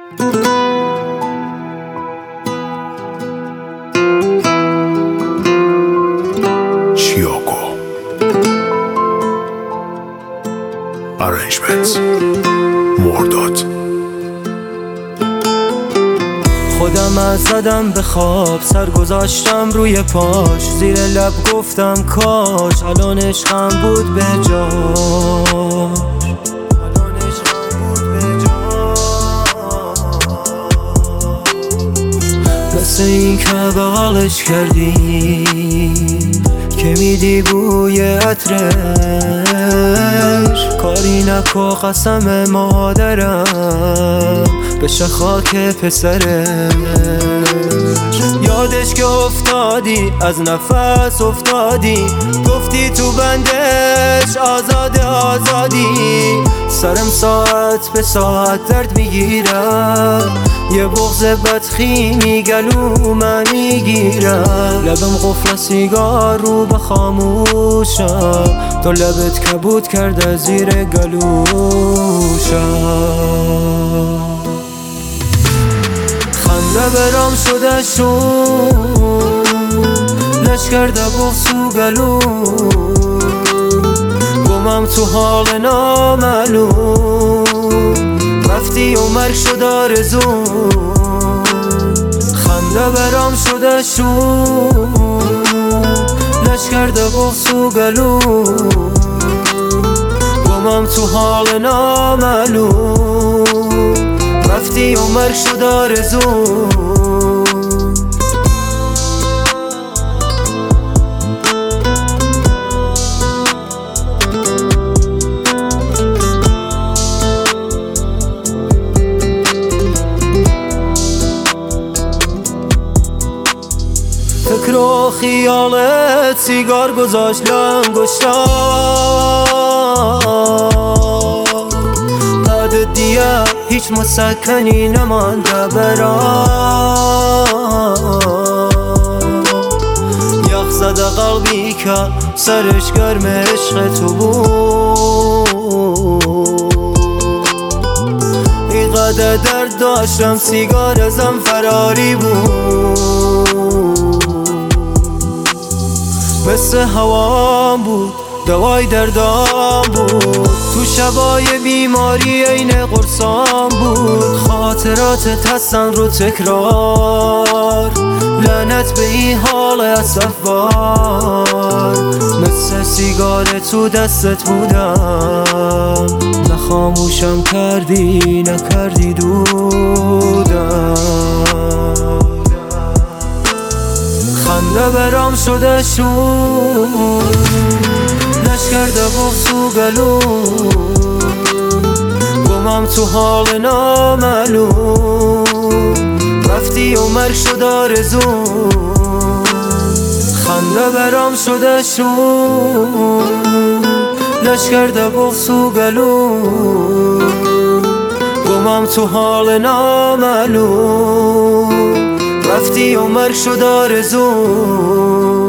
Chioko Arrangements مرداد. خودم از زدم به خواب، سر گذاشتم روی پاش، زیر لب گفتم کاش الان عشقم بود به جاش. مثل این که بغلش کردی که میدی بوی عطرش، کاری نکو قسم مادرم بشه خاک پسرش. یادش که افتادی از نفس افتادی، گفتی تو بندش آزادی. سرم ساعت به ساعت درد میگیرم، یه بغض بدخیمی گلومم میگیرم. لبم قفل سیگار رو به خاموشم، تو لبت کبود کرده زیر گلوشم. خنده برام شده شون، لش کرده بغض و گلو، گمم تو حال نامعلوم، رفتی و مرگ شد آرزو. خنده برام شده شون، لش کرده بغض و گلو، گمم تو حال نامعلوم، رفتی و مرگ شد آرزو. فکر و خیالت سیگار گذاشت لنگشتار، بعد دیگه هیچ مسکنی نمانده برام. یخ زده قلبی که سرش گرم عشق تو بود، اینقدر درد داشتم سیگار ازم فراری بود. مثل هوام بود دوای دردام بود، تو شبای بیماری عین قرصام بود. خاطراتت هستن رو تکرار، لعنت به این حال اسفبار. مثل سیگار تو دستت بودم، نه خاموشم کردی نکردی دودم. خنده برام شده شون، لش کرده بغض و گلو، گمم تو حال نامعلوم، رفتی و مرگ شد آرزو. خنده برام شده شون، لش کرده بغض و گلو، گمم تو حال نامعلوم، رفتی و مرگ شد آرزو.